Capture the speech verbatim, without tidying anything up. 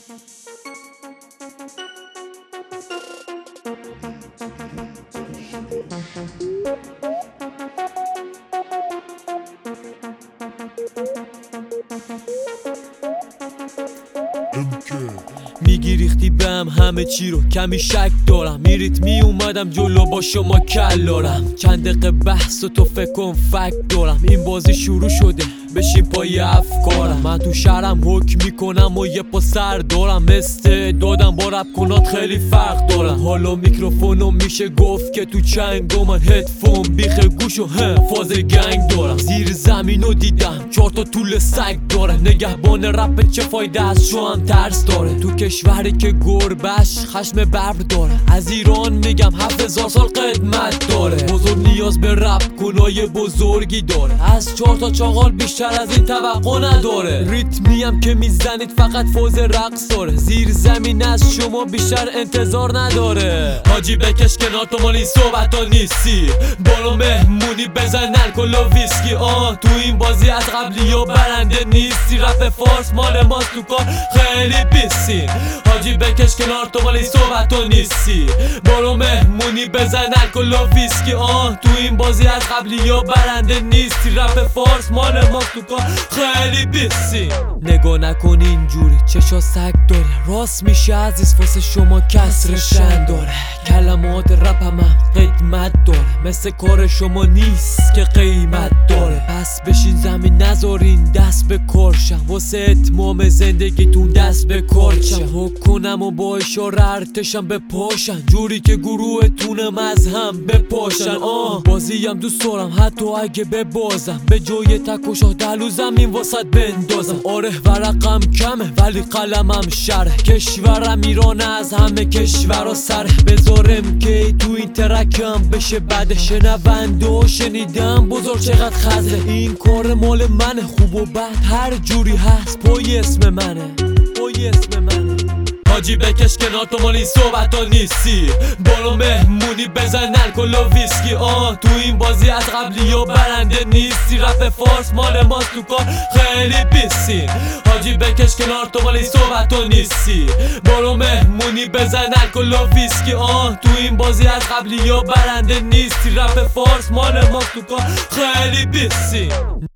میگی ریختی بهم همه چی رو، کمی شک دارم. میریت می اومدم جلو با شما کل دارم. چند دقیقه بحث و تو فکر کن فکر دارم. این بازی شروع شده بشین پای افکارم. من تو شهرم حکم میکنم و یه پا سر دارم. استعدادم با رپ کنات خیلی فرق دارم. حالا میکروفونو میشه گفت که تو چنگو من هدفون بیخ گوشو هم فاز گنگ دارم. زیر زمینو دیدم چهار تا طول سگ داره. نگهبان رپ چه فایده از شو هم ترس داره. تو کشوری که گربش خشم ببر داره. از ایران میگم هفت هزار سال قدمت داره. بزرگ نیاز به رپ کنای بزرگی داره. از چهار تا چاقال بیشتر از این توقع نداره. ریتمیم که میزنید فقط فوز رقص داره. زیر زمین از شما بیشتر انتظار نداره. حاجی بکش کنار تو مال این صحبت ها نیستی. برو مهمونی بزن الکل و ویسکی. آه تو این بازی از قبلی ها برنده نیستی. رپ فارس مال ماست تو کار خیلی بیستی. حاجی بکش کنار تو مال این صحبت ها نیستی. برو مهمونی بزن الکل و ویسکی. آه تو این بازی از قبلی ها برنده نیستی. رپ فارس مال ماست تو کار خیلی بیستی. نگاه نکن اینجوری چشا سگ داره. راست میشه عزیز واسه شما کسر شن داره. کلمات رپم هم قدمت داره. مثل کار شما نیست که قیمت داره. پس بشین زمین نذارین دست به کارشم. واسه اتمام زندگیتون دست به کارشم. حک کنم و با اشاره ارتشم بپاشن. جوری که گروهتونم از هم بپاشن. آه بازیم دوست دارم حتی اگه ببازم. به جای تکوشا دلو زمین واسط بندازم. آره ورقم کمه ولی قلمم شره. کشورم ایران از همه کشورها سره. بذارم که تو این ترکم بشه بده. شنونده و شنیدم بزرگ چقدر خزه. این کار مال منه. خوب و بد هر جوری هست پای اسم منه. پای اسم منه. حاجی بکش کنار تو مال این صحبت ها نیستی. برو مهمونی بزن الکل و ویسکی. آه تو این بازی از قبلی ها برنده نیستی. رپ فارس مال ماست تو کار خیلی بیستی. حاجی بکش کنار تو مال این صحبت ها نیستی. برو مهمونی بزن الکل و ویسکی. آه تو این بازی از قبلی ها برنده نیستی. رپ فارس مال ماست تو کار خیلی بیستی.